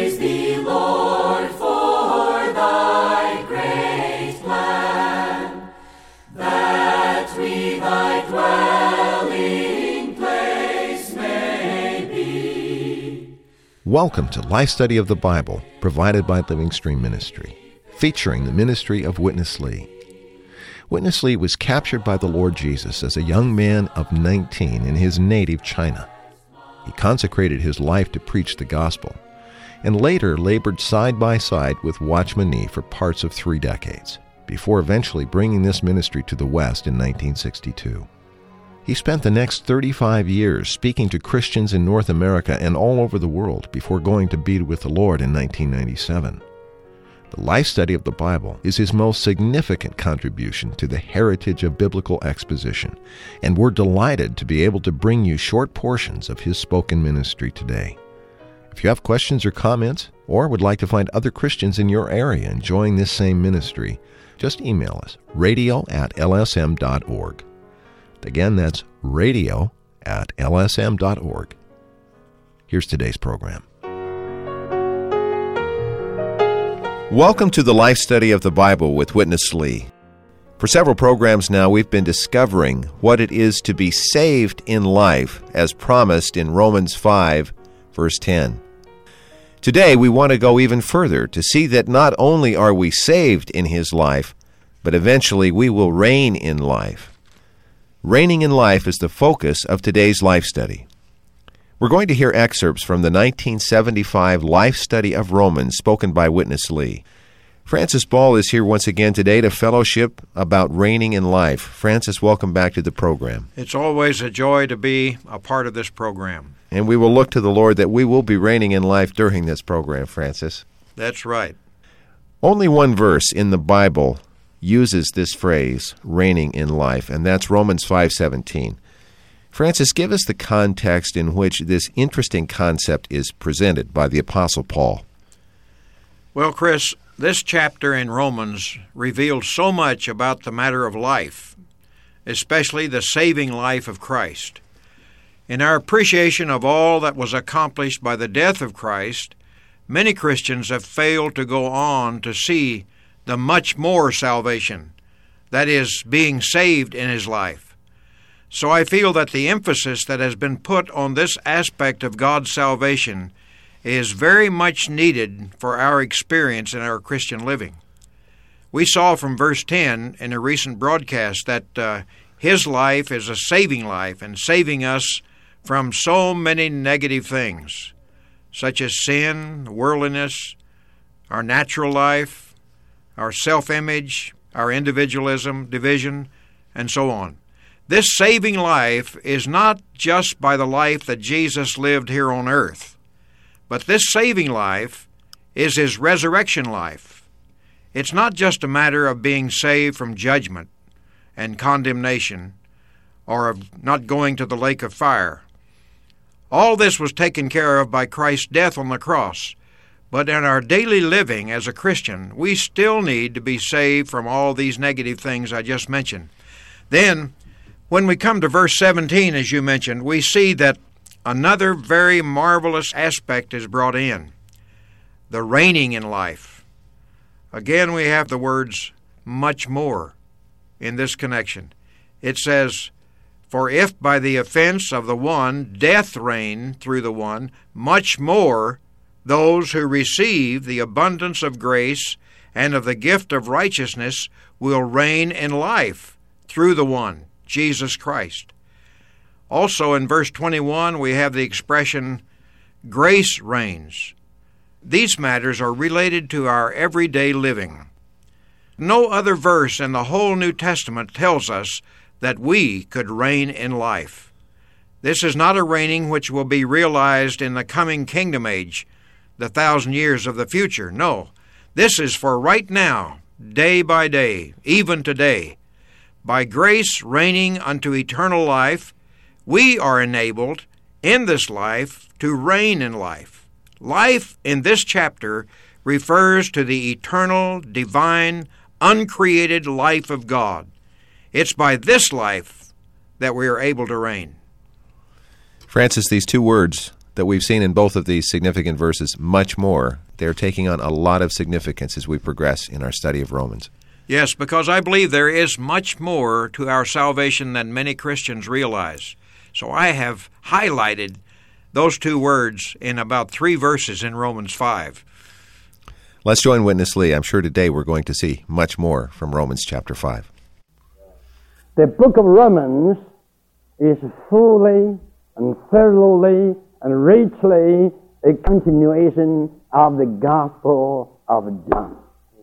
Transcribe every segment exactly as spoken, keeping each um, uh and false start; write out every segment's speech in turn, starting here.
Praise thee, Lord, for thy great plan, that we thy dwelling place may be. Welcome to Life Study of the Bible, provided by Living Stream Ministry, featuring the ministry of Witness Lee. Witness Lee was captured by the Lord Jesus as a young man of nineteen in his native China. He consecrated his life to preach the gospel, and later labored side by side with Watchman Nee for parts of three decades, before eventually bringing this ministry to the West in nineteen sixty-two. He spent the next thirty-five years speaking to Christians in North America and all over the world before going to be with the Lord in nineteen ninety-seven. The Life Study of the Bible is his most significant contribution to the heritage of biblical exposition, and we're delighted to be able to bring you short portions of his spoken ministry today. If you have questions or comments, or would like to find other Christians in your area enjoying this same ministry, just email us, radio at l s m dot org. Again, that's radio at l s m dot org. Here's today's program. Welcome to the Life Study of the Bible with Witness Lee. For several programs now, we've been discovering what it is to be saved in life, as promised in Romans five, verse ten. Today, we want to go even further to see that not only are we saved in His life, but eventually we will reign in life. Reigning in life is the focus of today's Life Study. We're going to hear excerpts from the nineteen seventy-five Life Study of Romans spoken by Witness Lee. Francis Ball is here once again today to fellowship about reigning in life. Francis, welcome back to the program. It's always a joy to be a part of this program. And we will look to the Lord that we will be reigning in life during this program, Francis. That's right. Only one verse in the Bible uses this phrase, reigning in life, and that's Romans five seventeen. Francis, give us the context in which this interesting concept is presented by the Apostle Paul. Well, Chris, this chapter in Romans reveals so much about the matter of life, especially the saving life of Christ. In our appreciation of all that was accomplished by the death of Christ, many Christians have failed to go on to see the much more salvation, that is, being saved in His life. So I feel that the emphasis that has been put on this aspect of God's salvation is very much needed for our experience in our Christian living. We saw from verse ten in a recent broadcast that uh, His life is a saving life and saving us from so many negative things, such as sin, worldliness, our natural life, our self-image, our individualism, division, and so on. This saving life is not just by the life that Jesus lived here on earth, but this saving life is His resurrection life. It's not just a matter of being saved from judgment and condemnation, or of not going to the lake of fire. All this was taken care of by Christ's death on the cross, but in our daily living as a Christian, we still need to be saved from all these negative things I just mentioned. Then, when we come to verse seventeen, as you mentioned, we see that another very marvelous aspect is brought in, the reigning in life. Again, we have the words much more in this connection. It says, "For if by the offense of the one death reigned through the one, much more those who receive the abundance of grace and of the gift of righteousness will reign in life through the one, Jesus Christ." Also in verse twenty-one, we have the expression, grace reigns. These matters are related to our everyday living. No other verse in the whole New Testament tells us that we could reign in life. This is not a reigning which will be realized in the coming kingdom age, the thousand years of the future. No, this is for right now, day by day, even today. By grace reigning unto eternal life, we are enabled in this life to reign in life. Life in this chapter refers to the eternal, divine, uncreated life of God. It's by this life that we are able to reign. Francis, these two words, that we've seen in both of these significant verses, much more. They're taking on a lot of significance as we progress in our study of Romans. Yes, because I believe there is much more to our salvation than many Christians realize. So I have highlighted those two words in about three verses in Romans five. Let's join Witness Lee. I'm sure today we're going to see much more from Romans chapter five. The book of Romans is fully and thoroughly and richly a continuation of the Gospel of John.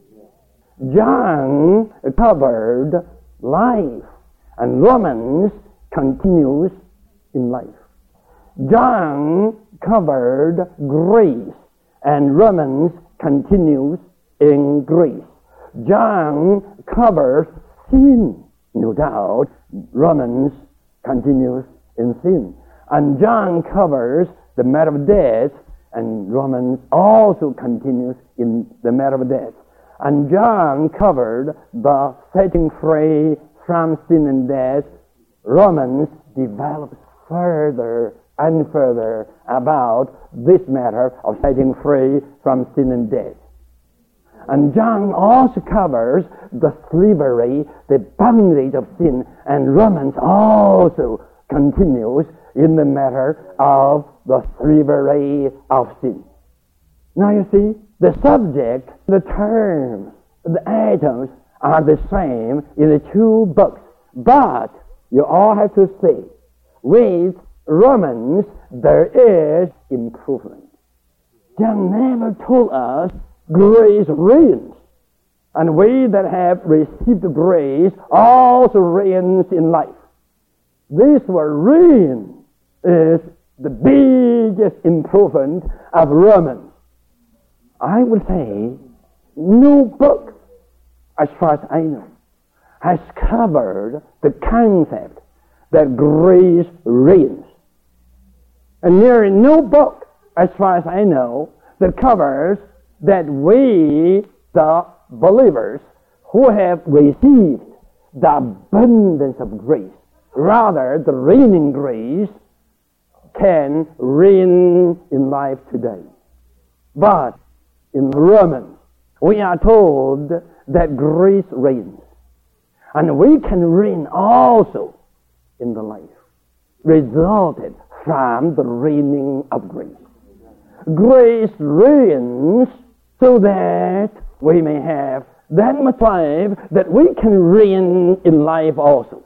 John covered life, and Romans continues in life. John covered grace, and Romans continues in grace. John covers sin, no doubt. Romans continues in sin. And John covers the matter of death, and Romans also continues in the matter of death. And John covered the setting free from sin and death. Romans develops further and further about this matter of setting free from sin and death. And John also covers the slavery, the bondage of sin, and Romans also continues in the matter of the slavery of sin. Now you see, the subject, the terms, the items are the same in the two books, but you all have to say, with Romans, there is improvement. John never told us grace reigns, and we that have received grace also reigns in life. This word reign is the biggest improvement of Romans. I would say no book, as far as I know, has covered the concept that grace reigns. And nearly no book, as far as I know, that covers that we, the believers, who have received the abundance of grace, rather the reigning grace, can reign in life today. But in Romans, we are told that grace reigns. And we can reign also in the life resulted from the reigning of grace. Grace reigns so that we may have that much life that we can reign in life also.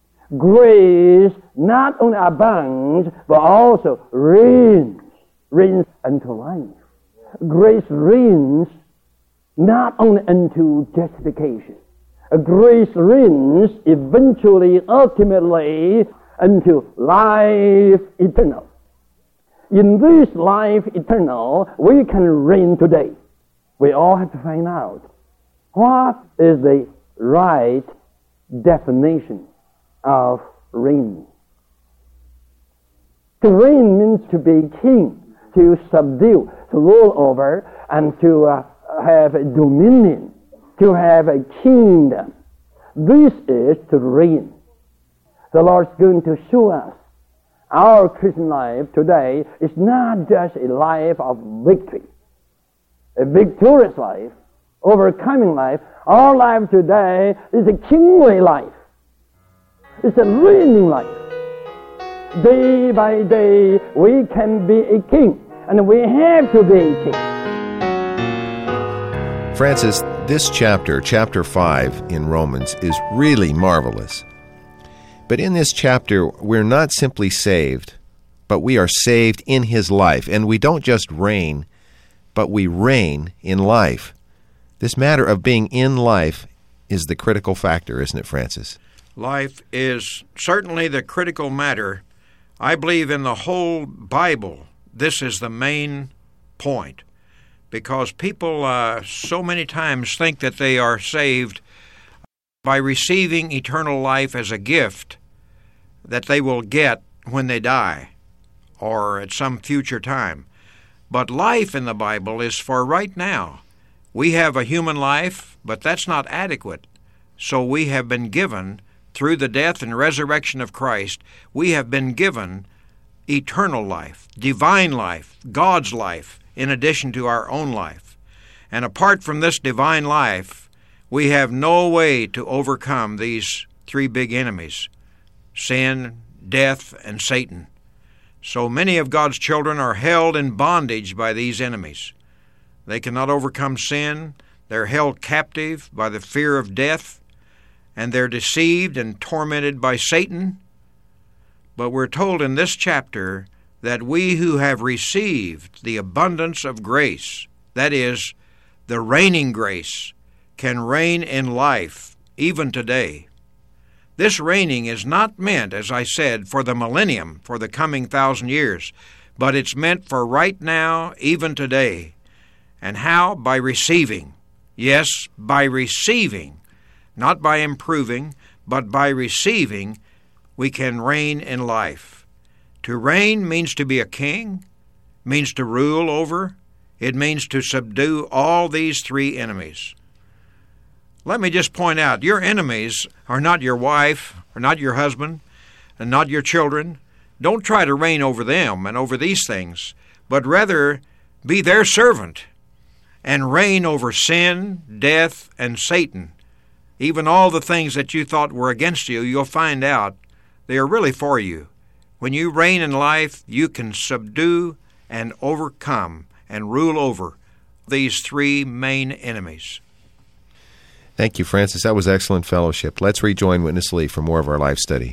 Grace not only abounds, but also reigns, reigns unto life. Grace reigns not only unto justification. Grace reigns eventually, ultimately, unto life eternal. In this life eternal, we can reign today. We all have to find out what is the right definition of reign. To reign means to be king, to subdue, to rule over, and to uh, have a dominion, to have a kingdom. This is to reign. The Lord's going to show us our Christian life today is not just a life of victory, a victorious life, overcoming life. Our life today is a kingly life. It's a reigning life. Day by day, we can be a king, and we have to be a king. Francis, this chapter, chapter five in Romans, is really marvelous. But in this chapter, we're not simply saved, but we are saved in His life. And we don't just reign, but we reign in life. This matter of being in life is the critical factor, isn't it, Francis? Life is certainly the critical matter. I believe in the whole Bible, this is the main point. Because people uh, so many times think that they are saved by receiving eternal life as a gift that they will get when they die or at some future time. But life in the Bible is for right now. We have a human life, but that's not adequate. So we have been given, through the death and resurrection of Christ, we have been given eternal life, divine life, God's life, in addition to our own life. And apart from this divine life, we have no way to overcome these three big enemies: sin, death, and Satan. So many of God's children are held in bondage by these enemies. They cannot overcome sin, they're held captive by the fear of death, and they're deceived and tormented by Satan. But we're told in this chapter that we who have received the abundance of grace, that is, the reigning grace, can reign in life even today. This reigning is not meant, as I said, for the millennium, for the coming thousand years, but it's meant for right now, even today. And how? By receiving. Yes, by receiving. Not by improving, but by receiving, we can reign in life. To reign means to be a king, means to rule over. It means to subdue all these three enemies. Let me just point out, your enemies are not your wife, or not your husband, and not your children. Don't try to reign over them and over these things, but rather be their servant and reign over sin, death, and Satan. Even all the things that you thought were against you, you'll find out they are really for you. When you reign in life, you can subdue and overcome and rule over these three main enemies. Thank you, Francis. That was excellent fellowship. Let's rejoin Witness Lee for more of our life study.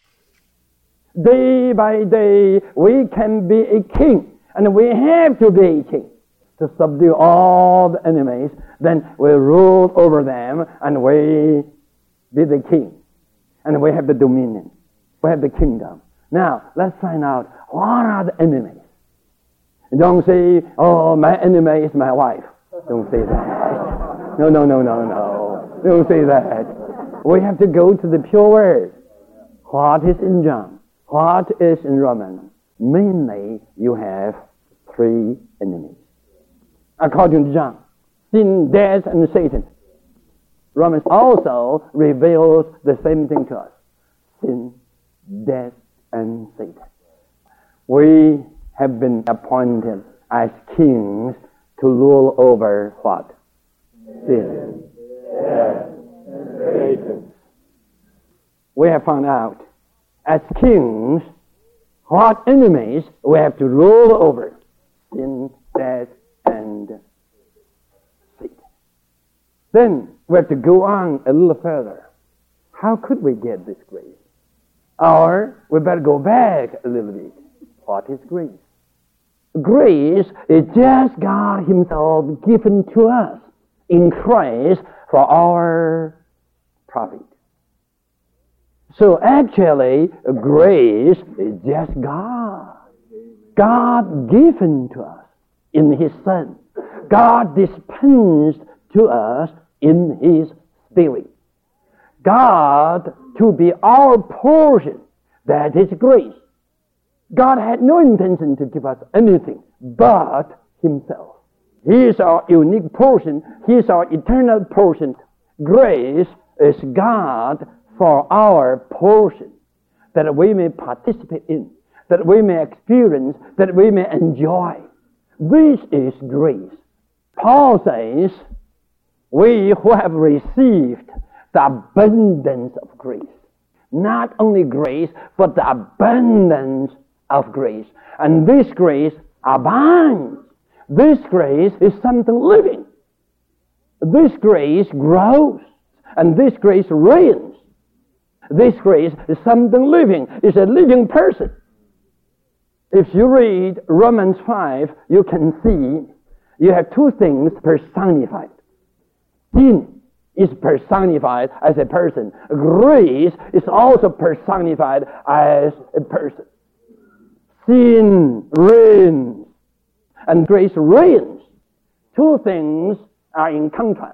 Day by day, we can be a king, and we have to be a king to subdue all the enemies. Then we rule over them, and we be the king, and we have the dominion. We have the kingdom. Now, let's find out, what are the enemies? Don't say, oh, my enemy is my wife. Don't say that. No, no, no, no, no. Don't say that. We have to go to the pure word. What is in John? What is in Romans? Mainly, you have three enemies. According to John, sin, death, and Satan. Romans also reveals the same thing to us. Sin, death, and Satan. We have been appointed as kings to rule over what? Sin, death, and Satan. We have found out, as kings, what enemies we have to rule over? Sin, death, and Satan. Then we have to go on a little further. How could we get this grace? Or we better go back a little bit. What is grace? Grace is just God Himself given to us in Christ for our profit. So actually, grace is just God. God given to us in His Son. God dispensed to us in His Spirit. God to be our portion, that is grace. God had no intention to give us anything but Himself. He is our unique portion. He is our eternal portion. Grace is God for our portion, that we may participate in, that we may experience, that we may enjoy. This is grace. Paul says, we who have received the abundance of grace. Not only grace, but the abundance of grace. And this grace abounds. This grace is something living. This grace grows. And this grace reigns. This grace is something living. It's a living person. If you read Romans five, you can see you have two things personified. Sin is personified as a person. Grace is also personified as a person. Sin reigns, and grace reigns. Two things are in contrast.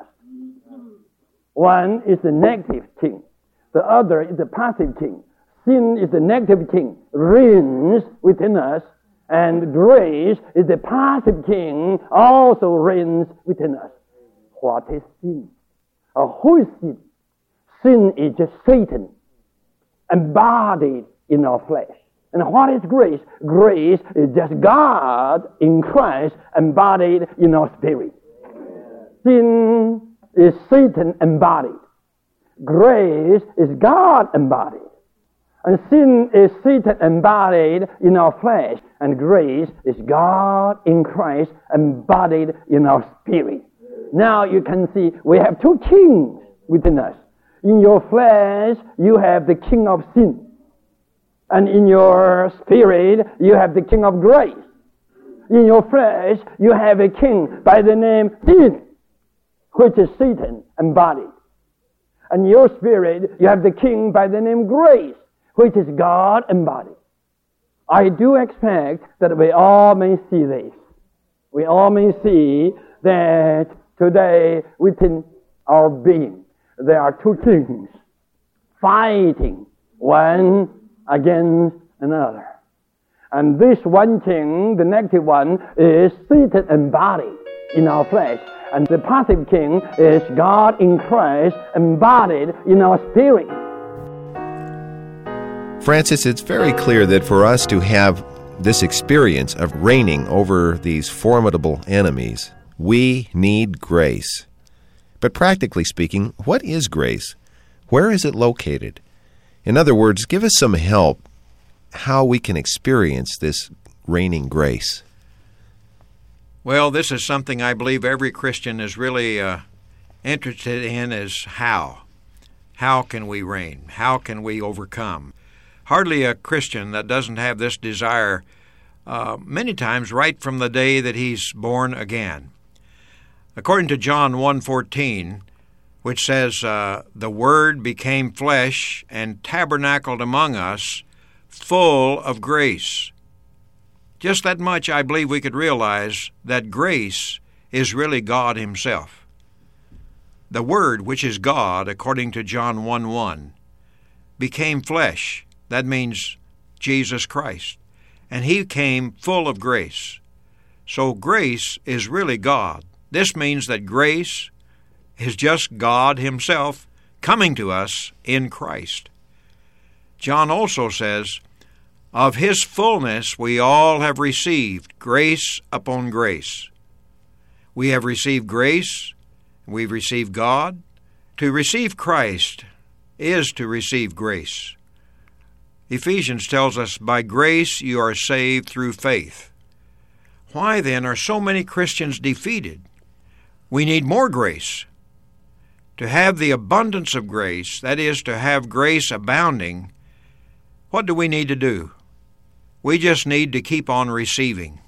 One is the negative king. The other is the positive king. Sin is the negative king, reigns within us, and grace is the positive king, also reigns within us. What is sin? Or who is sin? Sin is just Satan embodied in our flesh, And what is grace? Grace is just God in Christ embodied in our spirit. Sin is Satan embodied. Grace is God embodied. And sin is Satan embodied in our flesh. And grace is God in Christ embodied in our spirit. Now you can see we have two kings within us. In your flesh, you have the king of sin. And in your spirit, you have the king of grace. In your flesh, you have a king by the name sin, which is Satan embodied. And in your spirit, you have the king by the name grace, which is God embodied. I do expect that we all may see this. We all may see that today within our being, there are two kings fighting one against another. And this one king, the negative one, is Satan embodied in our flesh. And the positive king is God in Christ embodied in our spirit. Francis, it's very clear that for us to have this experience of reigning over these formidable enemies, we need grace. But practically speaking, what is grace? Where is it located? In other words, give us some help how we can experience this reigning grace. Well, this is something I believe every Christian is really uh, interested in, is how. How can we reign? How can we overcome? Hardly a Christian that doesn't have this desire uh, many times right from the day that he's born again. According to John one fourteen, which says, uh, the Word became flesh and tabernacled among us, full of grace. Just that much I believe we could realize that grace is really God Himself. The Word, which is God, according to John one one, became flesh. That means Jesus Christ. And He came full of grace. So grace is really God. This means that grace is just God Himself coming to us in Christ. John also says, of His fullness we all have received grace upon grace. We have received grace, we've received God. To receive Christ is to receive grace. Ephesians tells us, by grace you are saved through faith. Why then are so many Christians defeated? We need more grace. To have the abundance of grace, that is, to have grace abounding, what do we need to do? We just need to keep on receiving.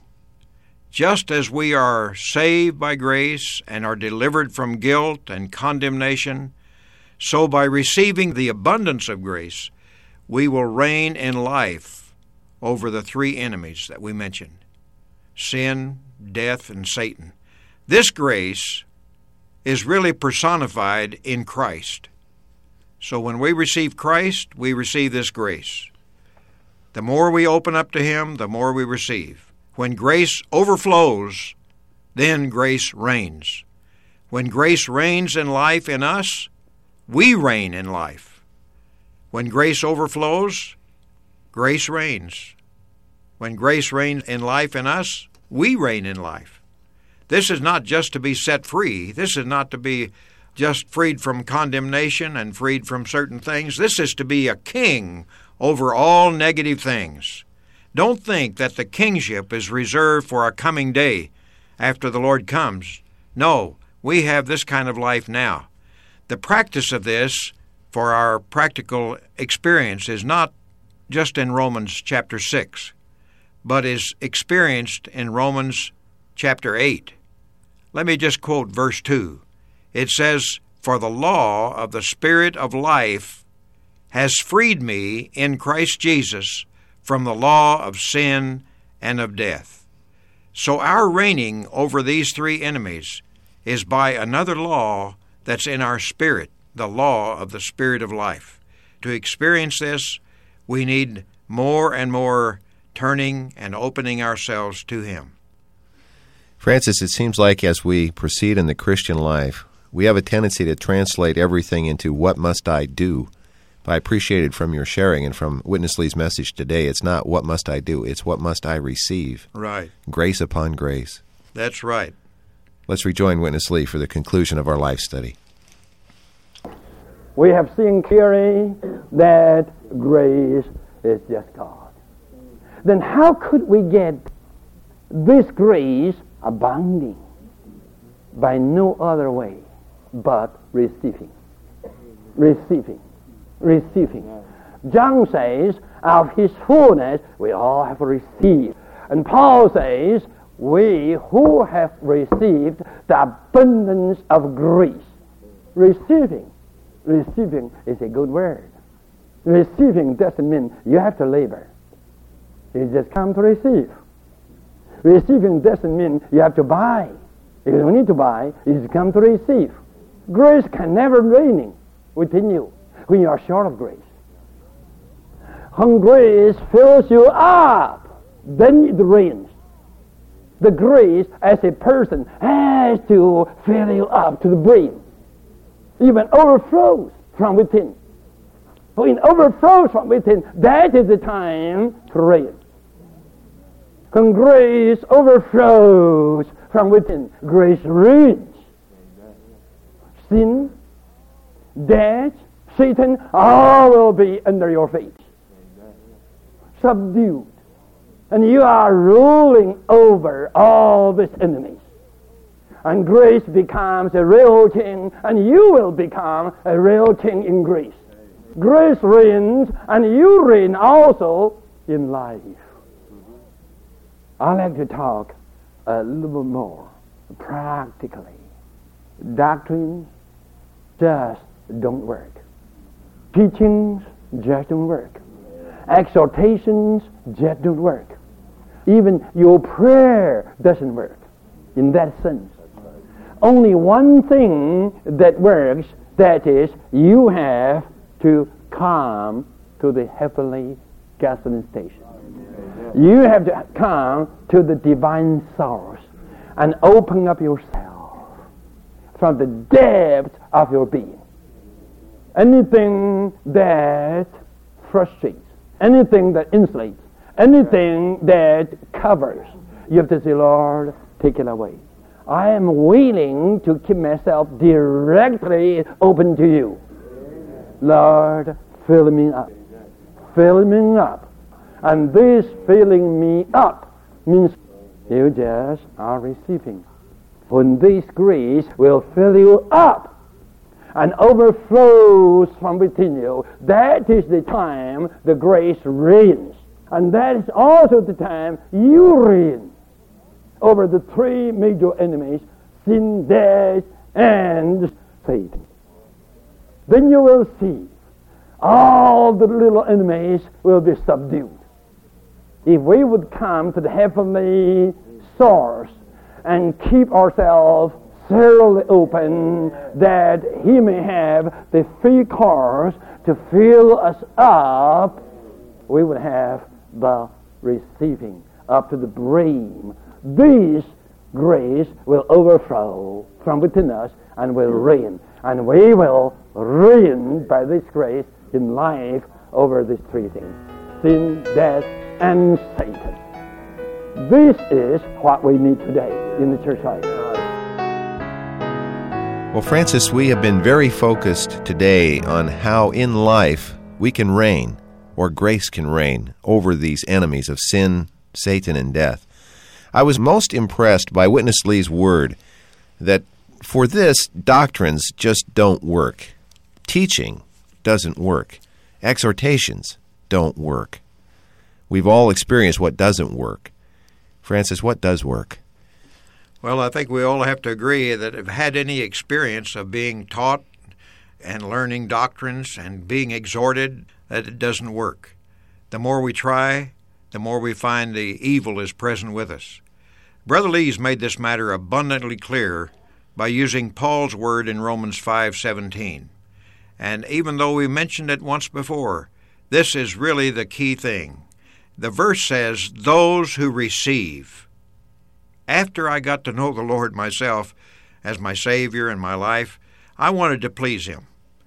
Just as we are saved by grace and are delivered from guilt and condemnation, so by receiving the abundance of grace, we will reign in life over the three enemies that we mentioned: sin, death, and Satan. This grace is really personified in Christ. So when we receive Christ, we receive this grace. The more we open up to Him, the more we receive. When grace overflows, then grace reigns. When grace reigns in life in us, we reign in life. When grace overflows, grace reigns. When grace reigns in life in us, we reign in life. This is not just to be set free. This is not to be just freed from condemnation and freed from certain things. This is to be a king over all negative things. Don't think that the kingship is reserved for a coming day after the Lord comes. No, we have this kind of life now. The practice of this for our practical experience is not just in Romans chapter six, but is experienced in Romans chapter eight. Let me just quote verse two. It says, for the law of the Spirit of life has freed me in Christ Jesus from the law of sin and of death. So our reigning over these three enemies is by another law that's in our spirit, the law of the Spirit of life. To experience this, we need more and more turning and opening ourselves to Him. Francis, it seems like as we proceed in the Christian life, we have a tendency to translate everything into what must I do. I appreciated from your sharing and from Witness Lee's message today, it's not what must I do, it's what must I receive. Right. Grace upon grace. That's right. Let's rejoin Witness Lee for the conclusion of our life study. We have seen clearly that grace is just God. Then how could we get this grace abounding? By no other way but receiving. Receiving. Receiving. John says, of his fullness we all have received. And Paul says, we who have received the abundance of grace. Receiving. Receiving is a good word. Receiving doesn't mean you have to labor. You just come to receive. Receiving doesn't mean you have to buy. You don't need to buy. You just come to receive. Grace can never reign within you when you are short of grace. When grace fills you up, then it reigns. The grace as a person has to fill you up to the brim. Even overflows from within. When it overflows from within, that is the time to reign. When grace overflows from within, grace reigns. Sin, death, Satan, all will be under your feet. Subdued. And you are ruling over all these enemies. And grace becomes a real king, and you will become a real king in grace. Grace reigns, and you reign also in life. I'd like to talk a little more practically. Doctrines just don't work. Teachings just don't work. Exhortations just don't work. Even your prayer doesn't work in that sense. Only one thing that works, that is, you have to come to the heavenly gasoline station. You have to come to the divine source and open up yourself from the depths of your being. Anything that frustrates, anything that insulates, anything that covers, you have to say, Lord, take it away. I am willing to keep myself directly open to you. Lord, fill me up. Fill me up. And this filling me up means you just are receiving. When this grace will fill you up and overflows from within you, that is the time the grace reigns. And that is also the time you reign over the three major enemies, sin, death, and Satan. Then you will see all the little enemies will be subdued. If we would come to the heavenly source and keep ourselves thoroughly open, that He may have the free course to fill us up, we would have the receiving up to the brim. This grace will overflow from within us and will reign. And we will reign by this grace in life over these three things: sin, death, and Satan. This is what we need today in the church life. Well, Francis, we have been very focused today on how in life we can reign, or grace can reign, over these enemies of sin, Satan, and death. I was most impressed by Witness Lee's word that for this, doctrines just don't work. Teaching doesn't work. Exhortations don't work. We've all experienced what doesn't work. Francis, what does work? Well, I think we all have to agree that have had any experience of being taught and learning doctrines and being exhorted, that it doesn't work. The more we try, the more we find the evil is present with us. Brother Lee's made this matter abundantly clear by using Paul's word in Romans five seventeen. And even though we mentioned it once before, this is really the key thing. The verse says, those who receive. After I got to know the Lord myself as my Savior in my life, I wanted to please Him.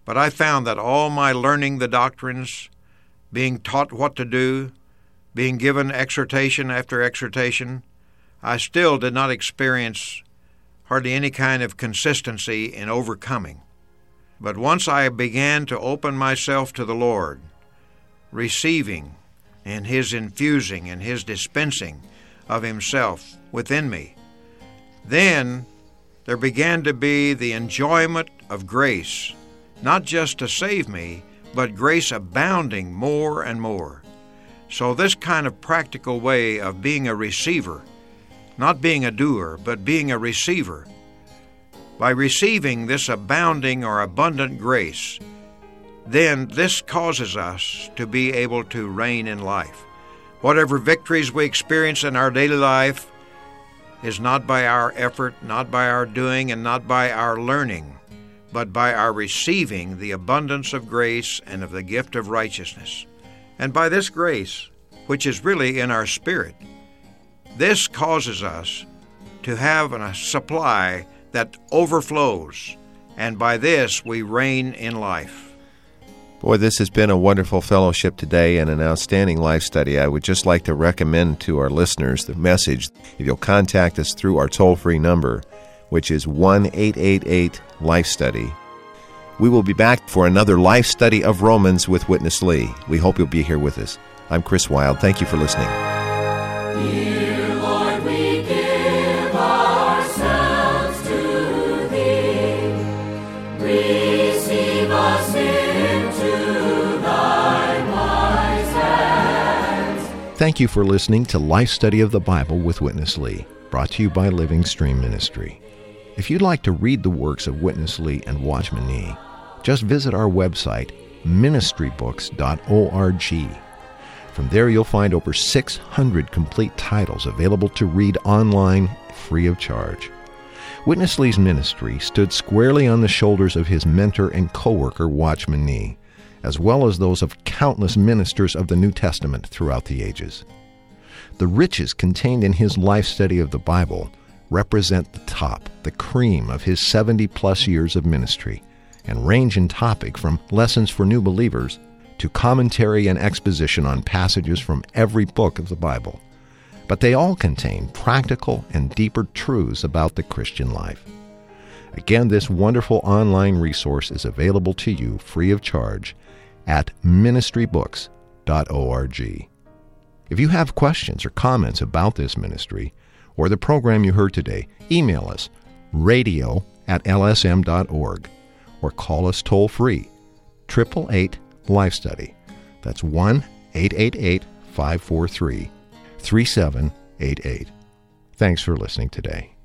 But I found that all my learning the doctrines, being taught what to do, being given exhortation after exhortation, I still did not experience hardly any kind of consistency in overcoming. But once I began to open myself to the Lord, receiving and His infusing and His dispensing of Himself within me, then there began to be the enjoyment of grace, not just to save me, but grace abounding more and more. So this kind of practical way of being a receiver, not being a doer, but being a receiver, by receiving this abounding or abundant grace, then this causes us to be able to reign in life. Whatever victories we experience in our daily life is not by our effort, not by our doing, and not by our learning, but by our receiving the abundance of grace and of the gift of righteousness. And by this grace, which is really in our spirit, this causes us to have a supply that overflows, and by this we reign in life. Boy, this has been a wonderful fellowship today and an outstanding life study. I would just like to recommend to our listeners the message. If you'll contact us through our toll-free number, which is one eight eight eight Life Study. We will be back for another life study of Romans with Witness Lee. We hope you'll be here with us. I'm Chris Wilde. Thank you for listening. Dear Lord, we give ourselves to Thee. Receive us into Thy wise hands. Thank you for listening to Life Study of the Bible with Witness Lee, brought to you by Living Stream Ministry. If you'd like to read the works of Witness Lee and Watchman Nee, just visit our website, ministry books dot org. From there, you'll find over six hundred complete titles available to read online free of charge. Witness Lee's ministry stood squarely on the shoulders of his mentor and co-worker, Watchman Nee, as well as those of countless ministers of the New Testament throughout the ages. The riches contained in his life study of the Bible represent the top, the cream of his seventy-plus years of ministry, and range in topic from lessons for new believers to commentary and exposition on passages from every book of the Bible. But they all contain practical and deeper truths about the Christian life. Again, this wonderful online resource is available to you free of charge at ministry books dot org. If you have questions or comments about this ministry or the program you heard today, email us radio at l s m dot org or call us toll-free, eight eight eight Life Study. That's one eight eight eight, five four three, three seven eight eight. Thanks for listening today.